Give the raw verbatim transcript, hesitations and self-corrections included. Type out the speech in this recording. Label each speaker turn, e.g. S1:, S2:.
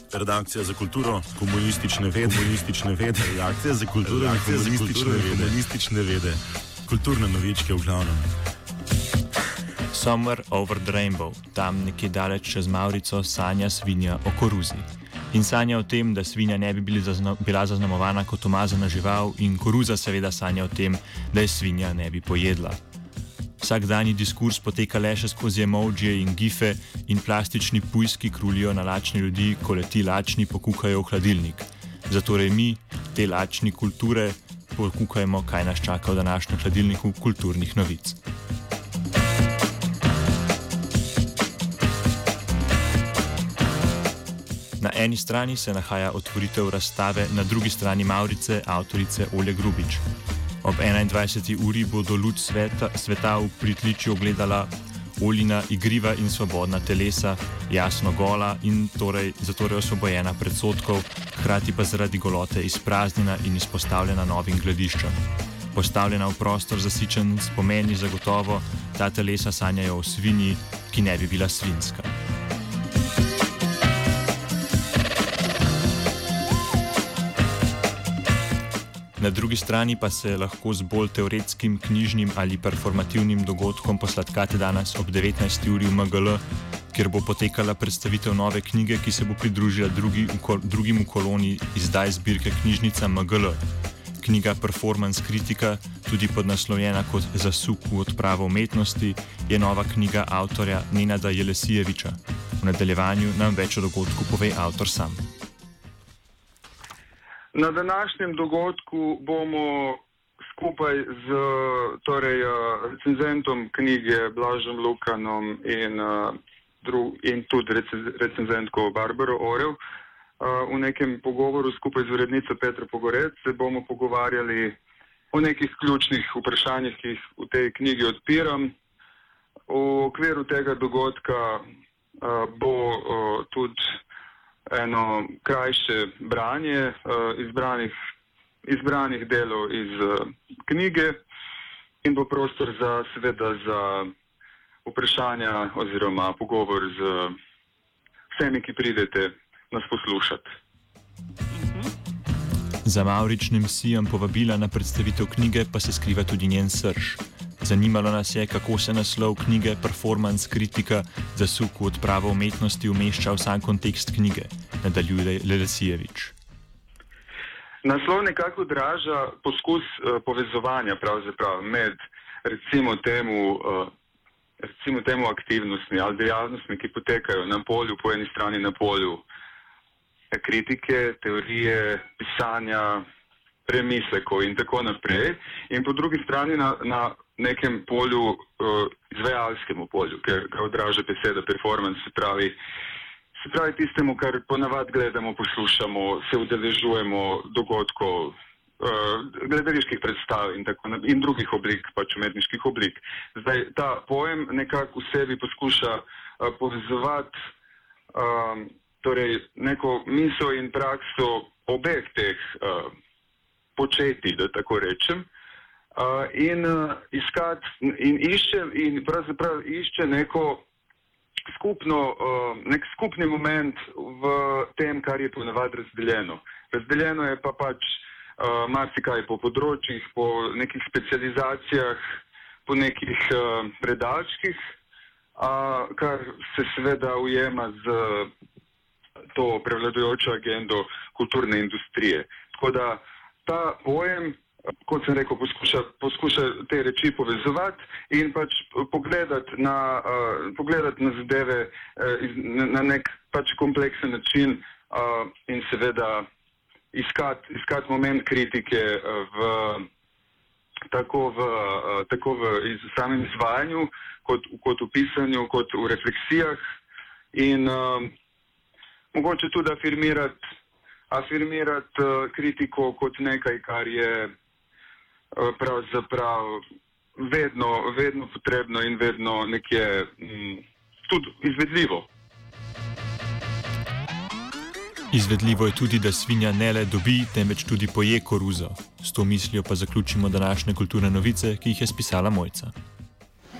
S1: Redakcija za kulturo, komunistične vede, komunistične vede, redakcija za kulturo, redakcija za komunistične vede, komunistične vede, kulturne novičke v glavnem.
S2: Somewhere over the rainbow, tam nekje daleč čez Mavrico, sanja svinja o koruzi. In sanja o tem, da svinja ne bi bili zazna, bila zaznamovana kot umazana žival, in koruza seveda sanja o tem, da je svinja ne bi pojedla. Vsakdanji diskurs poteka le še skozi emojije in gife in plastični pujski krulijo na lačne ljudi, ko le ti lačni pokukajo v hladilnik. Zatorej mi, te lačni kulture, pokukajmo, kaj nas čaka v današnjem hladilniku kulturnih novic. Na eni strani se nahaja otvoritev razstave, na drugi strani Mavrice avtorice Olje Grubič. Ob enaindvajseti uri bodo luč sveta, sveta v pritličju ogledala Oljina igriva in svobodna telesa, jasno gola in torej, zatorej osvobojena predsodkov, hkrati pa zaradi golote izpraznjena in izpostavljena novim glediščem. Postavljena v prostor zasičen s pomeni zagotovo, ta telesa sanjajo o svinji, ki ne bi bila svinjska. Na drugi strani pa se lahko z bolj teoretskim, knjižnim ali performativnim dogodkom posladkate danes ob devetnajsti uri v M G L, kjer bo potekala predstavitev nove knjige, ki se bo pridružila drugi, drugim v koloni izdaj zbirke knjižnica M G L. Knjiga Performance kritika, tudi podnaslovljena kot Zasuk v odpravo umetnosti, je nova knjiga avtorja Nenada Jelesijeviča. V nadaljevanju nam več o dogodku pove avtor sam.
S3: Na današnjem dogodku bomo skupaj z torej, recenzentom knjige Blažem Lukanom in, in tudi recenzentko Barbaro Orel v nekem pogovoru skupaj z urednico Petro Pogorec se bomo pogovarjali o nekih ključnih vprašanjih, ki jih v tej knjigi odpiram. V okviru tega dogodka bo tudi eno krajše branje uh, izbranih, izbranih delov iz uh, knjige in bo prostor za, seveda za vprašanja oziroma pogovor z vsemi, ki pridete nas poslušati.
S2: Za Mavričnim sijem povabila na predstavitev knjige pa se skriva tudi njen srž. Zanimalo nas je, kako se naslov knjige Performance kritika Zasuk v odpravo umetnosti umešča v sam kontekst knjige, nadaljuje Jelesijevič.
S3: Naslov nekako odraža poskus uh, povezovanja pravzaprav med recimo temu, uh, recimo temu aktivnostmi ali dejavnostmi, ki potekajo na polju, po eni strani na polju kritike, teorije, pisanja, premislekov in tako naprej, in po drugi strani na, na nekem polju, uh, izvajalskemu polju, ker ga odraža beseda performance, se pravi, se pravi tistemu, kar ponavad gledamo, poslušamo, se udeležujemo dogodkov, uh, gledaliških predstav in, tako, in drugih oblik, pač umetniških oblik. Zdaj, ta pojem nekako v sebi poskuša uh, povezovati um, torej neko misel in prakso obeh teh uh, početi, da tako rečem, uh, in uh, iskat in išče in pravzaprav išče neko skupno, uh, nek skupni moment v tem, kar je ponavadi razdeljeno. Razdeljeno je pa pač uh, marsikaj po področjih, po nekih specializacijah, po nekih uh, predalčkih, uh, kar se seveda ujema z to prevladujočo agendo kulturne industrije. Tako da ta pojem, kot sem rekel, poskuša, poskuša te reči povezovati in pač pogledati na, uh, pogledati na zadeve uh, iz, na, na nek pač kompleksen način uh, in seveda iskati iskat moment kritike uh, v, tako v, uh, tako v iz, samem izvajanju, kot, kot v pisanju, kot v refleksijah in uh, mogoče tudi afirmirati, afirmirati uh, kritiko kot nekaj, kar je uh, pravzaprav vedno, vedno potrebno in vedno nekje um, tudi izvedljivo.
S2: Izvedljivo je tudi, da svinja ne le dobi, temveč tudi poje koruzo. S to mislijo pa zaključimo današnje kulturne novice, ki jih je spisala Mojca.